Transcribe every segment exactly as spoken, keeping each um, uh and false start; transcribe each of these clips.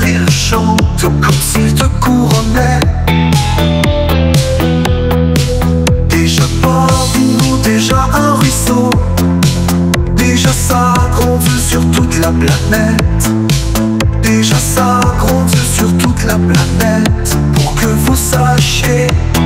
sourire chante comme s'il te couronnait. Déjà pas une eau, déjà un ruisseau, déjà ça gronde sur toute la planète. Déjà ça gronde sur toute la planète. Pour que vous sachiez,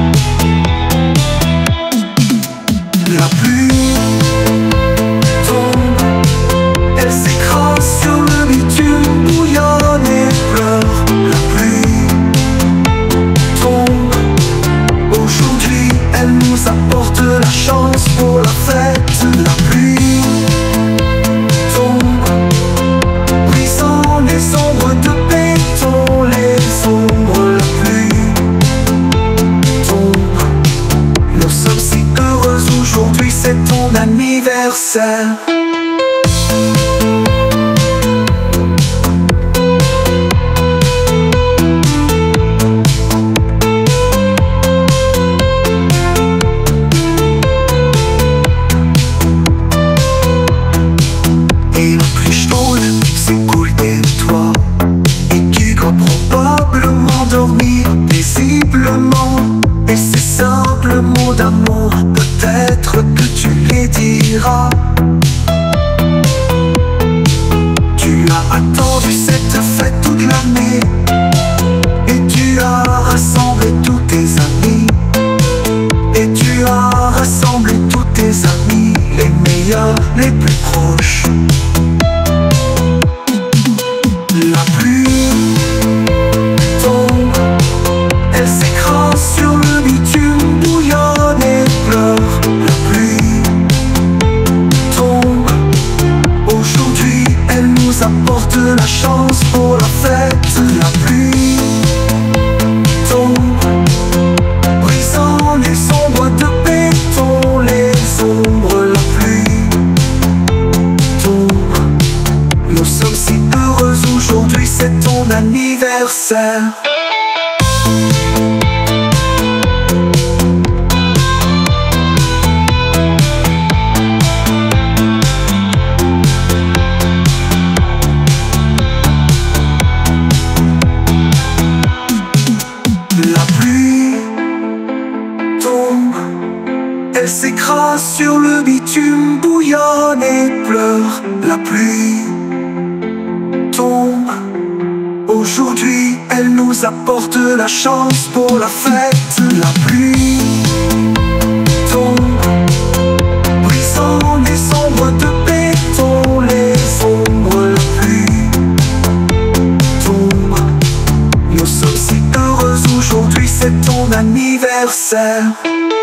la pluie tombe, elle s'écrase sur le bitume, bouillonne et pleure. La pluie tombe, aujourd'hui elle nous apporte la chance pour la fête. La pluie tombe, brisant les ombres de béton, les ombres. La pluie tombe, nous sommes si heureux aujourd'hui, c'est ton anniversaire. Et la pluie chaude s'écoule des toits, et tu crois probablement dormir paisiblement. Et ces simples mots d'amour, peut-être que tu les diras. Tu as attendu cette fête toute l'année, et tu as rassemblé tous tes amis. Et tu as rassemblé tous tes amis, les meilleurs, les plus proches. La pluie tombe, elle s'écrase sur le bitume, bouillonne et pleure. La pluie tombe, aujourd'hui elle nous apporte la chance pour la fête. La pluie tombe, brisant les ombres de béton, les ombres. La pluie tombe, nous sommes si heureux aujourd'hui, c'est ton anniversaire. La pluie tombe, elle s'écrase sur le bitume, bouillonne et pleure. La pluie tombe, aujourd'hui elle nous apporte la chance pour la fête. La pluie tombe, brisant les ombres de béton, les ombres. La pluie tombe, nous sommes si heureux aujourd'hui, c'est ton anniversaire.